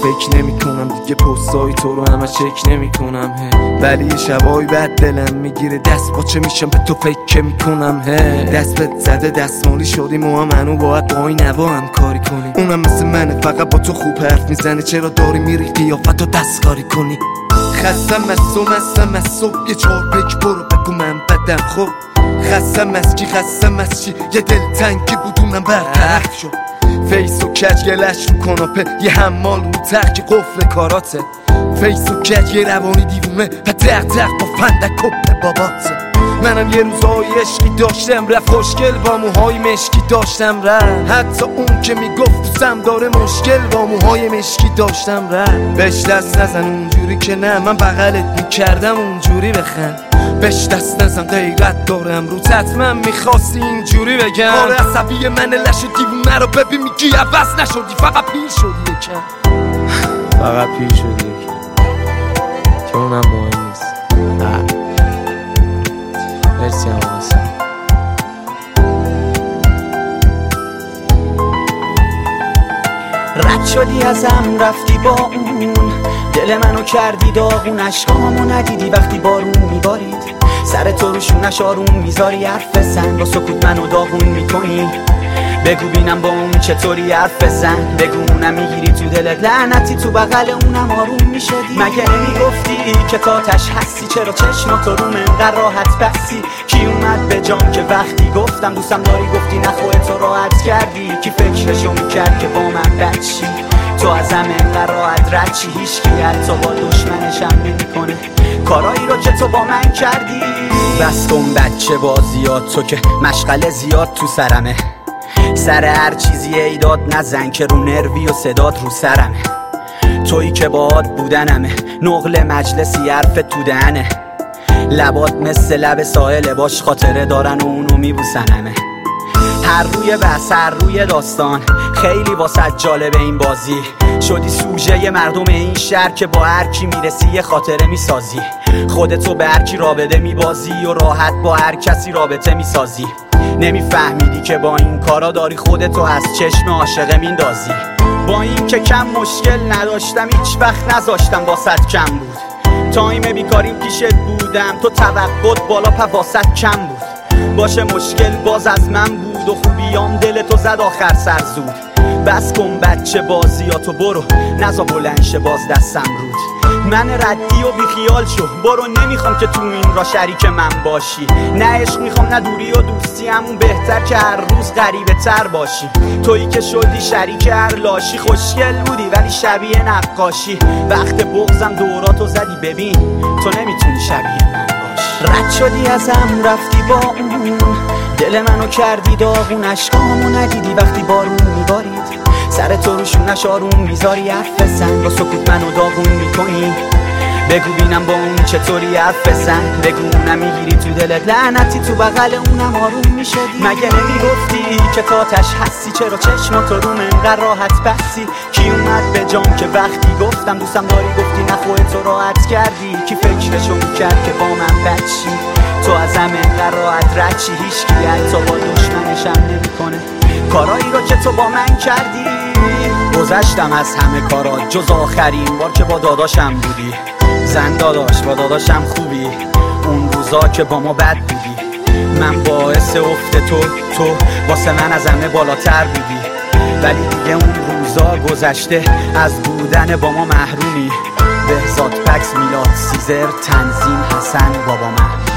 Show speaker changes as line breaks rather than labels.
فکر نمی کنم دیگه پستای تو رو همه چک نمی کنم ولی یه شبایی بعد دلم میگیره دست باچه میشم به تو فکر میکنم دست بهت زده دستمالی شدیم و منو باید با این نوا هم کاری کنی اونم مثل منه فقط با تو خوب حرف میزنه چرا داری میری قیافتو دستکاری کنی خستم از صبح یه چهار پیک برو بگو من بدم خب خستم از کی خستم از چی یه دلتنگی بودونم برطرف شد فیس و کج گلش رو کناپه یه حمال رو ترک قفل کاراته فیس و کج یه روانی دیوونه و دق با فندک کپ باباته منم یه روزای عشقی داشتم رفت خوشگل با موهای مشکی داشتم رفت حتی اون که میگفت دوستم داره مشکل با موهای مشکی داشتم رفت بهش دست نزن اونجوری که نه من بغلت میکردم اونجوری بخند بهش دست نزن غیرت دارم رو حتما میخواستی اینجوری بگم آره عصبی من لش دیوونه رو ببین میگی عوض نشدی فقط پیر شدی یکم فقط پیر شدی یکم که اونم مهم نیست مرسی هم واسه
رد شدی ازم رفتی با اون دل منو کردی داغون عشقامو ندیدی وقتی بارون میبارید سر تو روشونش آروم میذاری حرف بزن با سکوت منو داغون میکنی بگو بینم با اون چطوری حرف بزن بگو اونم میگیری تو دلت لعنتی تو بغل اونم آروم میشدی مگه نمیگفتی که تاتش هستی چرا چشماتو روم انقدر راحت بستی کی اومد به جام که وقتی گفتم دوستم داری گفتی نه خودتو راحت کردی کی فکرشو میکرد که با من بچی تو ازم انقدر راحت رد چی هیچ کی حتی با دشمنشم نمیکنه کارایی رو که تو با من کردی بس کن بچه بازیات تو که مشغله زیاد تو سرمه سر هر چیزی ایداد نزن که رو نروی و صدات رو سرمه تویی که باهات بودنمه نقل مجلسی حرف تو دهنه لبات مثل لب ساحله باش خاطره دارن و اونو میبوسنمه هر روی بحث هر روی داستان خیلی واسه جالبه این بازی شدی سوژه مردم این شهر که با هر کی میرسی یه خاطره میسازی خودتو به هر کی رابطه میبازی و راحت با هر کسی رابطه میسازی نمیفهمیدی که با این کارا داری خودتو از چشم عاشقه میندازی با این که کم مشکل نداشتم هیچ وقت نذاشتم واسط کم بود تایم بیکاریم پیشت بودم تو توقعت بالا واسط کم بود باشه مشکل باز از من بود و خوبیام دلتو زد آخر سر زود بس کن بچه بازیاتو برو نزا بلنشه باز دستم رود من ردی و بیخیال شو برو نمیخوام که تو این را شریک من باشی نه عشق میخوام نه دوری و دوستی همون بهتر که هر روز غریبه تر باشی تویی که شدی شریک هر لاشی خوشگل بودی ولی شبیه نقاشی وقت بغضم دوراتو زدی ببین تو نمیتونی شبیه من باشی رد شدی ازم رفتی با اون دل منو کردی داغون عشقامو ندیدی وقتی بارون میبارید سر تو روشونش آروم میذاری حرف بزن با سکوت منو داغون میکنی بگو بینم با اون چطوری حرف بزن بگو اونم میگیری تو دلت لعنتی تو بغل اونم آروم میشدی مگه نمیگفتی که تاتش هستی چرا چشماتو روم انقدر راحت بستی کی اومد به جام که وقتی گفتم دوستم داری گفتی نه خودتو راحت کردی کی فکرشو میکرد که با من بچی تو ازم انقدر راحت رد چی هیچ کی حتی با دشمنشم نمیکنه کارایی رو که تو با من کردی گذشتم از همه کارات جز آخرین بار که با داداشم بودی زن داداش با داداشم خوبی اون روزا که با ما بد بودی من باعث افت تو واسه من از همه بالاتر بودی ولی دیگه اون روزا گذشته از بودن با ما محرومی بهزاد پکس میلاد سیزر تنظیم حسن بابا محمود